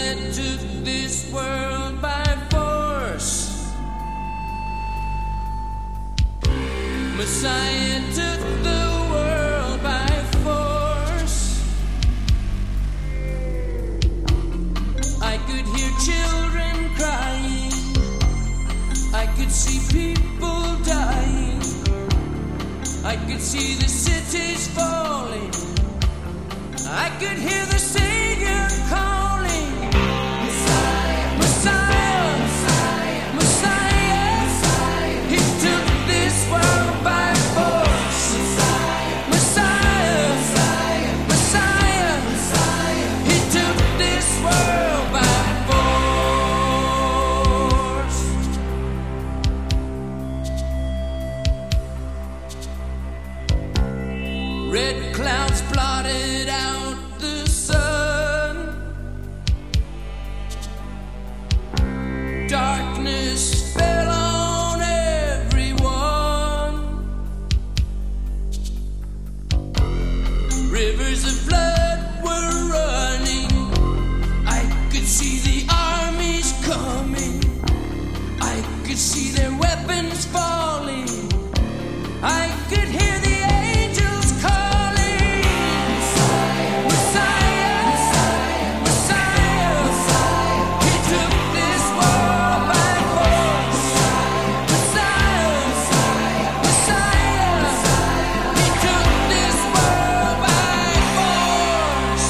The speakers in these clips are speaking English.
Messiah took this world by force. Messiah took the world by force. I could hear children crying. I could see people dying. I could see the cities falling. I could hear the Savior calling. Messiah, Messiah, Messiah, Messiah. He took this world by force. Messiah, Messiah, Messiah, Messiah. He took this world by force. Red clouds blotted out the sun. Darkness fell on everyone. Rivers of blood were running. I could see the armies coming. I could see their weapons falling. I could hear the angels calling. Messiah, Messiah, Messiah, Messiah. He took this world by force. Messiah, Messiah, Messiah. He took this world by force.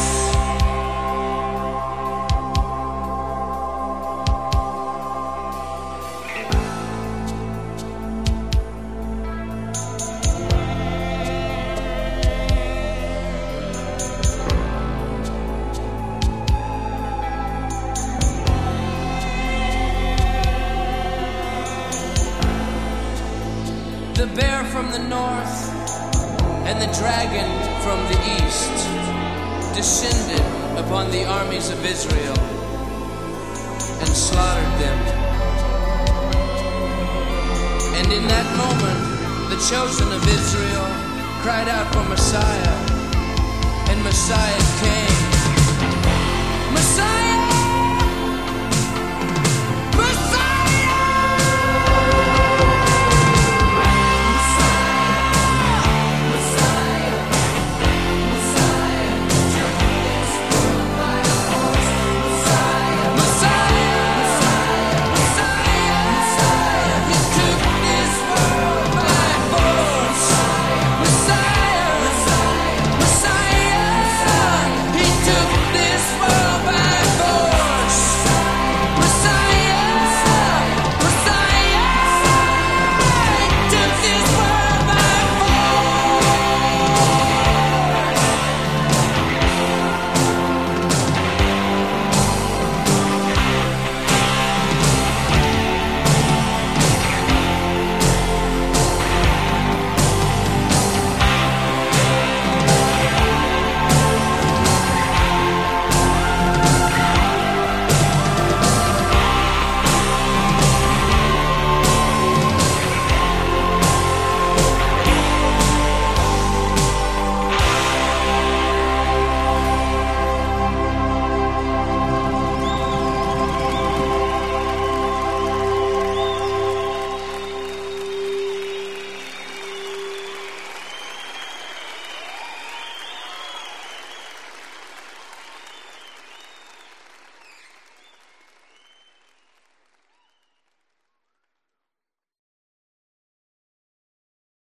The bear from the north and the dragon from the east descended upon the armies of Israel and slaughtered them. And in that moment, the chosen of Israel cried out for Messiah, and Messiah came. Messiah!